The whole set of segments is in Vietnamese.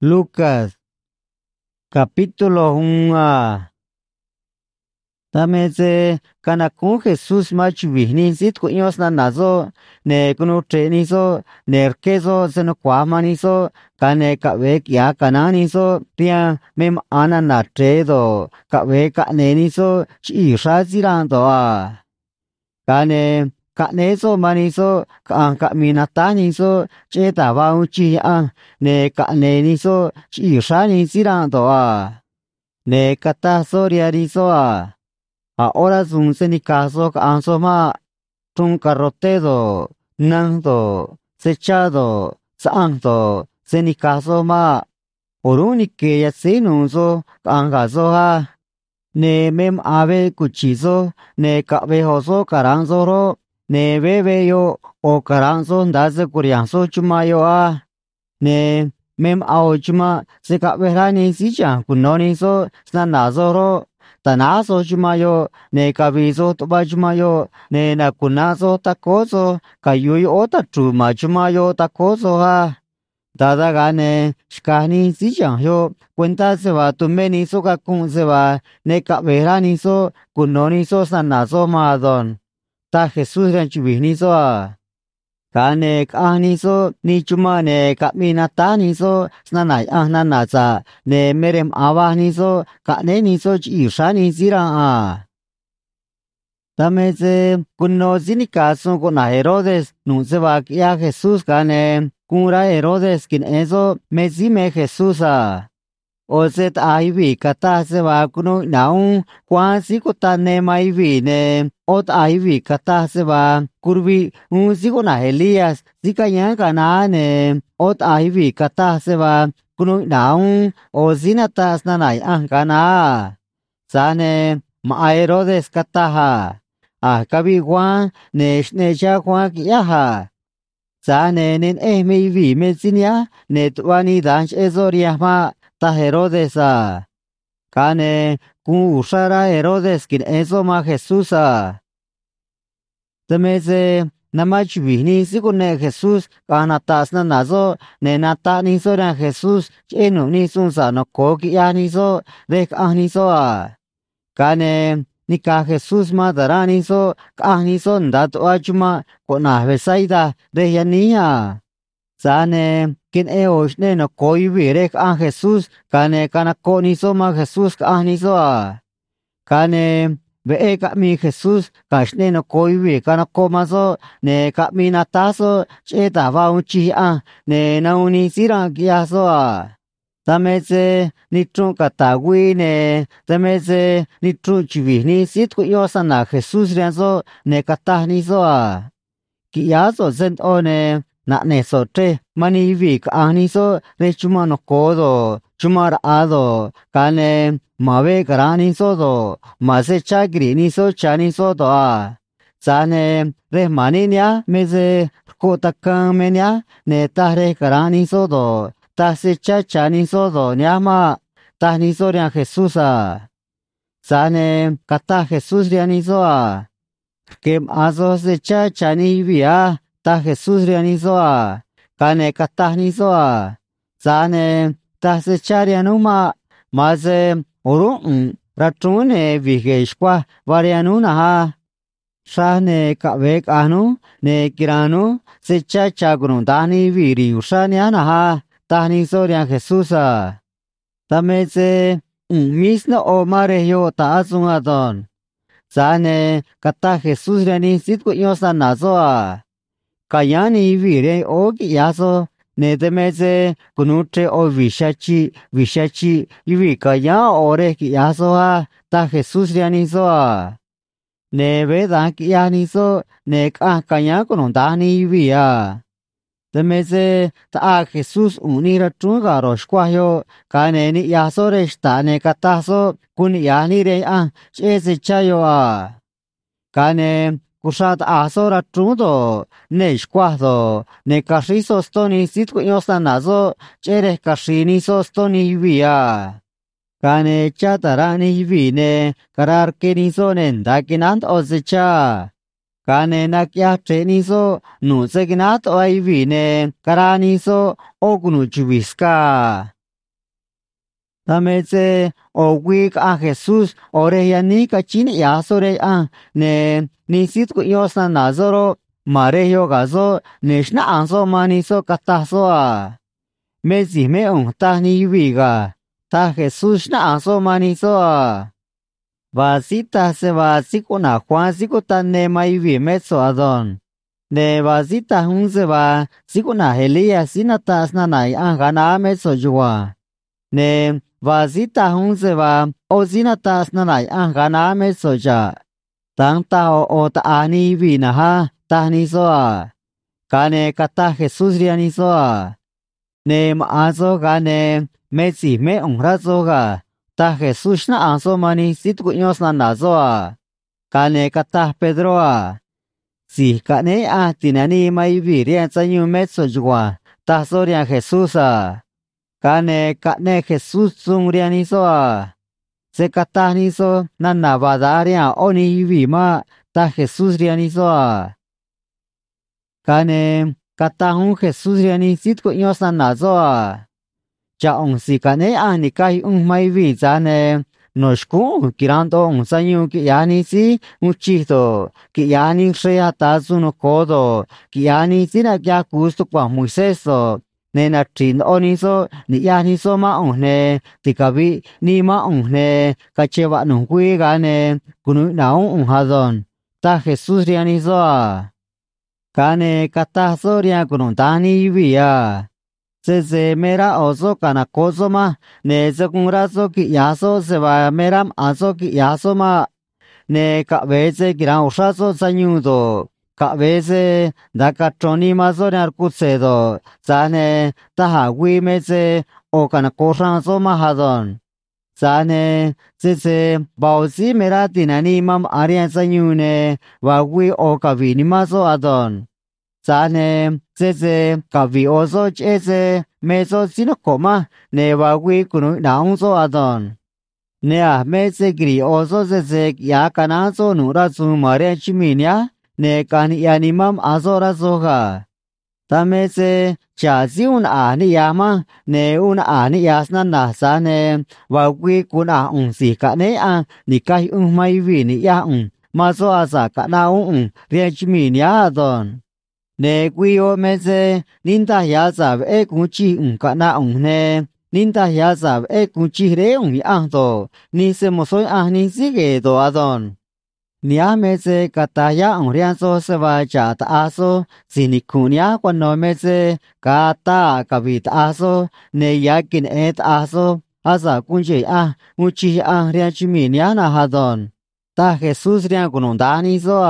Lucas, capítulo 1. Tameze kanakun Jesús machuvihni sit kuños na nazo ne kunu trenizo nerkezo seno kwamanizo kane kavek ya kananizo tia mem ana na tredo kavek kanenizo chi shazirando a kane kanezo manizo kan kaminatanizo cheta va uchi a ne kanenizo chi shani zirando a ne katazo riarizo a ahora sun senicazo ansoma tun carrotedo nando sechado santo senicazo ma orunike ya sinuzo angazo ha ne mem ave cuchizo ne cabejoso caranzoro ne bebe yo o caranzo ndaze curianzo chumayo a ne mem aochuma se caberani sicha kunonizo snanazoro tanazo chumayo ne kabizo toba chumayo ne nakunazo takozo kayuy ota chuma chumayo takozo ha dada gane shkani sichanyo cuenta se va tumeni so kakun se va ne kaberani so kunoni so sanazo madon ta Jesús ranchubini so a kane kani so ni chuma ne kaminatani so snanai nanaza ne merem avani so kane ni so chishani zira a tameze kuno zinika so kona Herodes nun se va ya Jesús kane kunra Herodes kin eso mezime Jesús a Oset aivi kata se va kuno naun kwan sikota ne maivi ne ot aivi kata se va kurvi un sikona Elías sikanya kana ne ot aivi kata se va kuno naun o zinata snanai kana sane ma Herodes kata ha kabi kwan ne shnecha kwan kiyaha sane nen maivi mezinia ne twani danch ezoria ma ta Herodes a kane kun usara Herodes kin eso ma Jesús a temeze namach vihni sikune Jesús kana tasna nazo ne nata ni so ran Jesús chenu ni sun sa no ko ki ani so de ani so a kane nika Jesús ma darani so ani so ndat achuma kona besaida de yania sane kin eoshne no koi virek an Jesús kane kana koni so ma Jesús ani so a kane ve ka mi Jesús kashne no koi vi kana koma so ne ka mi nataso cheta va uchi a ne na uni sira kia so a tameze ni tru katawi ne tameze ni tru chivi ni sit ku yo sana Jesús rian so ne katani so a kia so zent one na ne so tre mani vi ani so re chuma no kodo chuma ado kane mave karani so do mase chagri ni so chani so do a sane re mani nya meze ko takam nya ne tare karani so do ta se chani so do nya ma ta ni so ria Jesús a sane kata Jesús ria ni so a kem azo se chani via ta Jesús rianizo a kane katanizo a zane ta se charianuma maze orun ratune vigeshkwa varianuna ha shane kavek anu ne kiranu se chagrun dani viri ushaniana ha tani sorian Jesús a tameze misno o mare yo ta azungadon zane kata Jesús riani sitku yosa nazo a kayani vire o yaso ne temeze kunutre o vishachi ivi kaya ore yaso a ta Jesús rianizo a ne veda kianizo ne kaya kunundani via temeze ta Jesús unira trunga roshquayo kane ni yaso resta ne kataso kun yani re a chese chayo a kane kushat asora trudo ne shquado ne kashiso stoni sitku yosa nazo chere kashini so stoni via kane chatarani vine karar kenizo nendakinant ozecha kane nakya trenizo nuzeginat oai vine karanizo ogunu chubiska ta mê chê ô quy cả Jesus ore ya ni ka chín ya so re ne ni sit ku yo sa na zo ro mà re yo ga zo ne shna an so ma ni so ka ta so mê gì mê ổng ta ni vi ga ta Jesus na an so ma ni so và sĩ ta se và sĩ cô na khoa sĩ cô ta ne mai vi mê so adon ne và sĩ ta hung se và sĩ cô na Elia sĩ na ta sna nai ga na mê so jua ne và sĩ ta hung se và ô sĩ na ta sna nai ga na mê so ja tang ta o ta ani vi na ha ta ni so ka ne ka ta Jesus ria ni so ne ma so ga ne mê gì mê ổng ra so ga ta Jesus na an so mani sit ku nyos na zo ka ne ka ta Pedro si ka ne tinani mai vi rian cha nyu me so jwa ta so rian Jesus ka ne Jesus sung rian ni so se ka ta ni so na va da rian oni vi ma ta Jesus rian ni so ka ne ka ta hu Jesus rian ni sit ku nyos na zo cha ông si ka ne ni kai mai vi cha ne noshku kirando ông sanyu ki yani si muchi to ki yani shya ta zu no kodo ki yani si na kya gusto kwa Moises so ne na trin oni so ni yani so ma ông ne ti ka vi ni ma ông ne ka che wa no hui ga ne kunu na ông ha don ta Jesus riani so ka ne ka ta so ria kunu ta ni vi se mera oso kana koso ma ne se kungraso ki yaso se va meram aso ki yaso ma ne ka vese kiran usaso sanyu do ka vese da ka troni ma so nar kutse do sa ne ta ha wi me se o kana kosan so ma hadon sa ne se bao si mera tinani mam arian sanyu ne wa wi o ka vi ni ma so adon sa ne se ka vi o so che se me so sino koma ne wa wi kunu naung so adon ne me se gri o so se ya kana so nu ra su ma re chi mi nya ne kan ya ni mam a so ra so ga ta me se cha si un ni ya ma ne un ni ya sna na sa ne wa wi kun si ka ne ni kai mai vi ni ya ma so asa ka na re chi mi nya adon ne quy o me se ninda ya za e ku chi ka na ne ninda ya za e ku chi re do ni se mo so ni si ge do adon ni a me se ka ta ya rian so se va cha ta so si ni ku nya kwa no me se ka ta ka vi ta so ne ya kin e ta so asa kun che mu chi rian chi mi nya na hadon ta Jesus rian ku no da ni so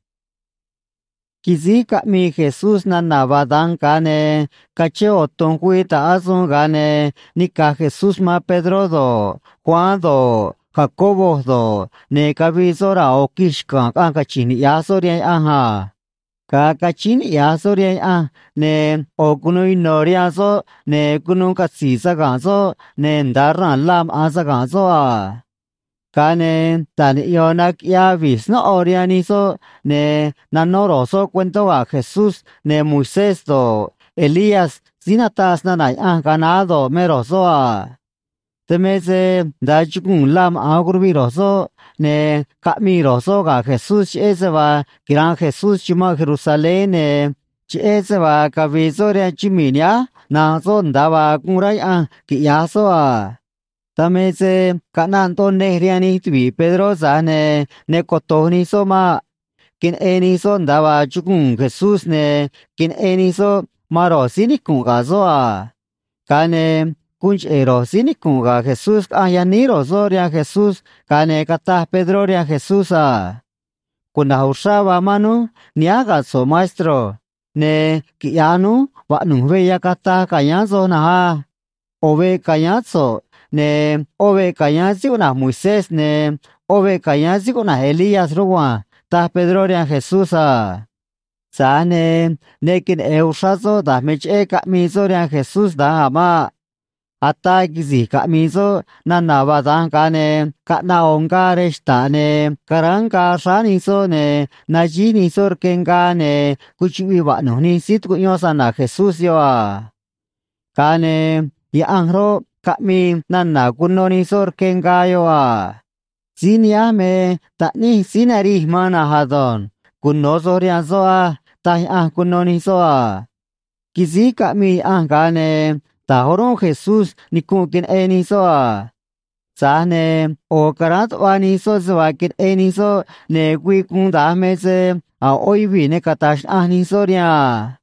kizi ka mi Jesus na navadan kane kache otong kui ta azon gane ni ka Jesus ma Pedro do Juan do Jacobo do ne ka vi sora o kishka ka chini ya soria ha ka chini ya soria ne o kunui noria so ne kunun ka si sa ga so ne ndaran lam asa ga so kane tan yonak ya vis no oriani so ne nanoro so cuento a Jesús ne Moisés do Elías sinatas nanay ganado meroso temese da chukun lam agurbiroso ne kamiroso ga Jesús ese va gran Jesús chima Jerusalén ne ese va kavisoria chiminia na so ndaba kunrai ki yaso tamese kanan to ne riani twi Pedro sa ne kotoni so ma kin eni so ndaba chukun Jesus ne kin eni so maro sini kun ga so kane kunch ero sini kun ga Jesus ayani ro so ria Jesus kane kata Pedro ria Jesus kuna usaba manu niaga so maestro ne kianu wa nungwe ya kata kaya so na obe kaya so ne obe kaya si una Moisés ne obe kaya si una Elías rowa ta Pedro ria Jesus sa ne kin eusazo da meche ka mi so ria Jesus da ma ata gizi ka mi so na ba dan ka ne ka na onga resta ne karanga sani so ne na ji ni so ken ka ne kuchi wa no ni sit ku yo sa na Jesus yo ka ne ya angro kami nana kunoni sor kengayo Sinia me tani sinari mana hadon kuno soria soa tai kunoni soa. Kizi kami gane tahoron Jesus nikukin eni soa. Sane o karat wani so zwakin eni so ne gui kung da meze a oivi ne katash ni soria.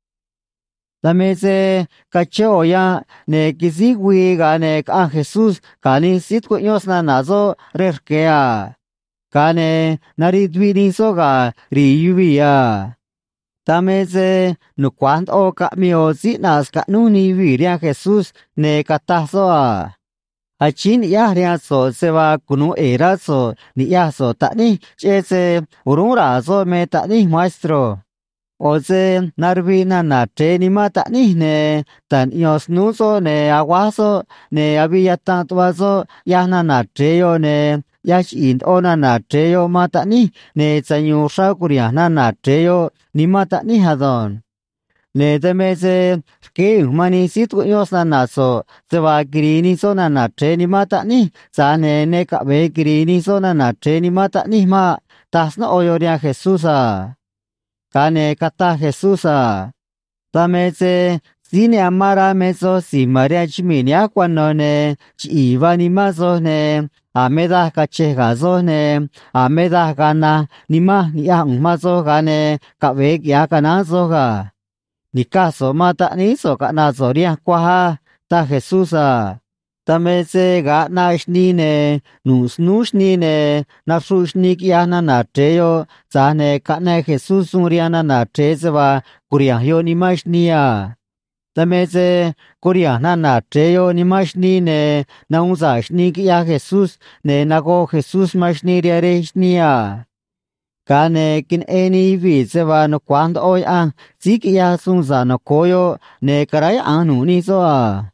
Tameze kacho ya ne kizi gui gane ka Jesus kani sit ko yos na nazo rerkea. Kane nari dwini so ga ri yuvi ya. Tameze no kwant o ka mio zinas ka nuni viria Jesus ne katasoa. Achin ya ria so se va kunu era so ni ya so tani chese urura so me tani maestro. Oze narvina na treni ma tani ne tan yos nu so ne aguaso ne había tanto so ya na treyo ne ya chin ona na treyo ma tani ne tsanyu sha kuria na treyo ni ma tani hadon. Ne temeze ke humani situ yos na so se va grini so na treni ma tani sa ne ka ve grini so na treni ma tani ma tas no oyoria Jesusa. Kane kata Jesusa. Tameze sine amara meso si maria chiminia cuando ne chi vani mazo ne ameda kache gazo ne ameda gana nima ni mazo gane kabe ya kana zoga. Ni caso mata ni so kana zoria kwa ta Jesusa. Tameze ga nashni ne nus ni ne nafsushni kiana na treyo zane kana Jesus uriana na trezeva kuriahyo ni mashnia. Tameze kuriana na treyo ni mashni ne naunzashni kia Jesus ne nago Jesus mashni riareshnia. Kane kin eni vi zeva no kwand oy zikia sunza no koyo ne karay anu ni soa.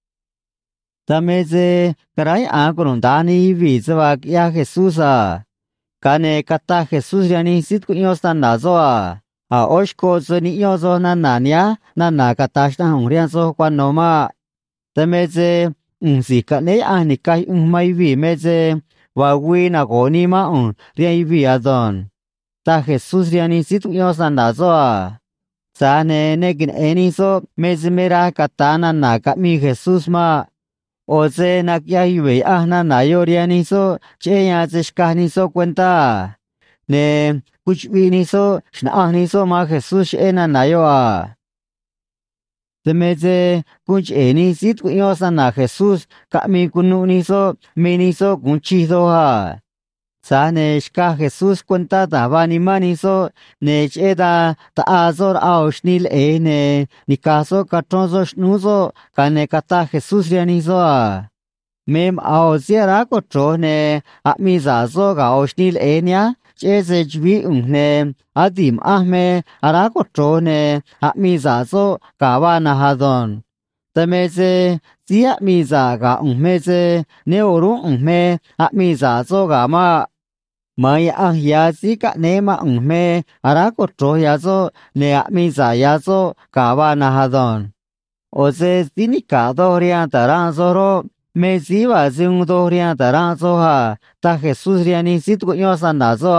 Tameze karay kurundani vi zeva kia Jesusa. Kane kata Jesus yani sit kunyosta nazoa. A oshko zoni yozo na nanya na katashna hungrian so kwanoma. Tameze si kane ni kai mai vi meze wawi na goni ma riai vi adon. Ta Jesus yani sit kunyosta nazoa. Sane nekin eni so mezmera katana na kami Jesus ma. Oze nakia iwe na yoria so cheya zeshkani so cuenta. Ne kuchvini so shna so ma Jesus ena nayoa. Temeze kuch eni sit kunyosa na Jesus kami kununi so mini so kunchido ha. Sane shka Jesus cuenta tabani mani so ne cheda ta azor aushnil ne ni caso katonzo shnuzo kane kata Jesus yani so mem auziera kotro ne amiza so ga aushnil nya cheze jwi ne adim ahme ara kotro ne amiza so kawana hadon. Tameze sia miza ga meze ne oru me amiza so ga ma Mai ya si ka ne ma me ara kotro ya so ne miza ya so kawana hadon. Oze sinika doria taranzoro me siva zung doria taranzo ha ta Jesus riani sit kunyosa nazo.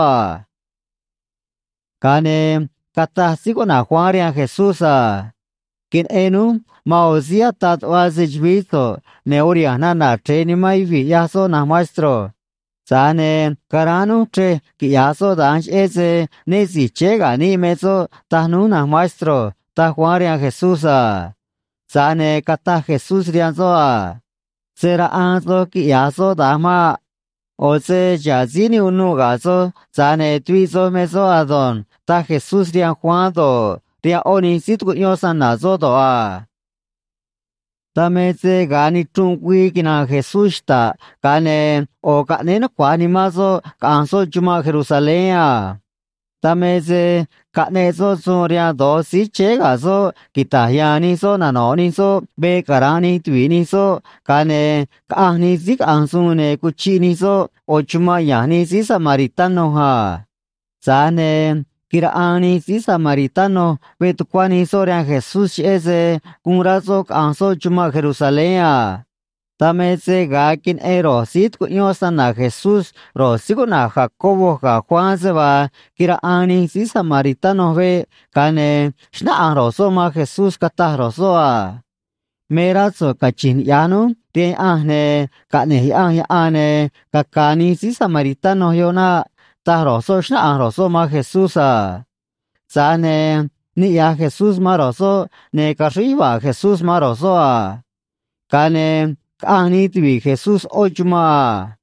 Kane kata sikona Juaria Jesusa. Kin enu maozia tat wazijvito ne oriana na treni mai vi yaso na maestro. Sane karanu tre ki yaso danch ese ne si chega ni meso tanuna maestro ta Juaria Jesusa. Sane kata Jesus rianzoa. Sera anzo ki yaso dama. Oze jazini unu gaso sane tuizo meso adon ta Jesus rian Juando ria oni sit kunyosa nazo doa. Tameze gani tungwi kina Jesus ta kane o kane no kwani maso kanso juma Jerusalem. Tameze kane so soria do si chega so kitayani so nanoni so be karani twini so kane kani zik ansune kuchini so o juma yani si samaritano ha. Sane Kiraani si samaritano betukwani soria Jesus ese kunrazo kanso chuma Jerusalem. ta me se ga kin e ro sit ku nyo sa na Jesús ro si ku na Jacobo ga Juan se va kira ani si samaritano ve kane shna an ro so ma Jesús ka ta ro so a mera so ka chin ya nu te a ne ka ne ya a ne ka ka ni si samaritano yo na ta ro so shna an ro so ma Jesús a sa ne ni ya Jesús ma ro so ne ka ri va Jesús ma ro so a kane ani tvi Jesús ochma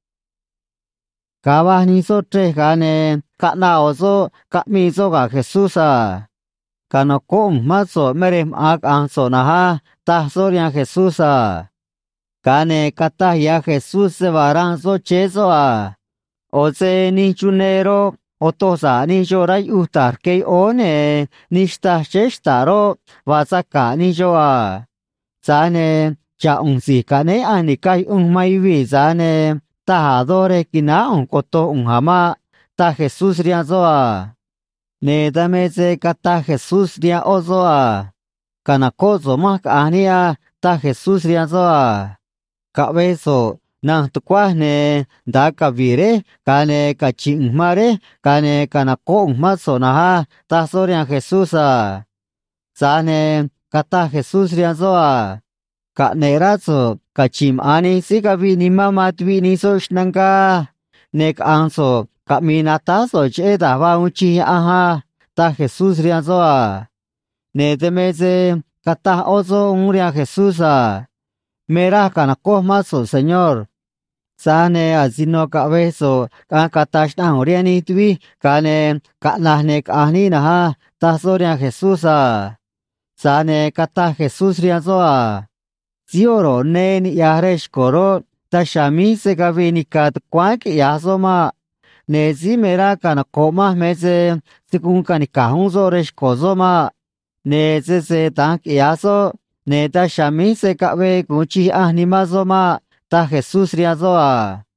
kaba ni so tre kane ka na o so ka mi so ga Jesús a kano kom ma so mere ak an so na ha ta so ria Jesús a kane kata ya Jesús se varan so che so a o se ni chunero o to sa ni jo rai utar ke o ne ni sta che sta ro va sa ka ni jo a sa ne cha un si ka ne ani kai un mai vi za ne ta ha do re kina un ko to un hama ta Jesús ria zo a ne da me se kata Jesús ria o zo a kana ko zo ma ka ania ta Jesús ria zo a ka ve so na tu kwa ne da ka vire ka ne ka ching mare ka ne kana ko ma so na ha ta so ria Jesús a sa ne kata Jesús ria zo a ka ne ra so ka chim ani si ka vi ni mama tvi ni so shnanga ne ka an so ka mi na ta so che da va un chi a ha ta Jesús ria zo a ne te me se kata o so un ria Jesús a mera kana ko ma so señor sa ne azino ka ve so ka kata shna ria ni tvi ka ne ka na ne ka ni na ha ta so ria Jesús a sa ne kata Jesús ria zo a Zioro ne ni yaresh koro ta shami se gavini kat kwak yasoma ne zimera kana koma meze sikun kani kahun zoresh kozoma ne se tank yaso ne ta shami se kabe kuchi animazoma ta Jesús riazoa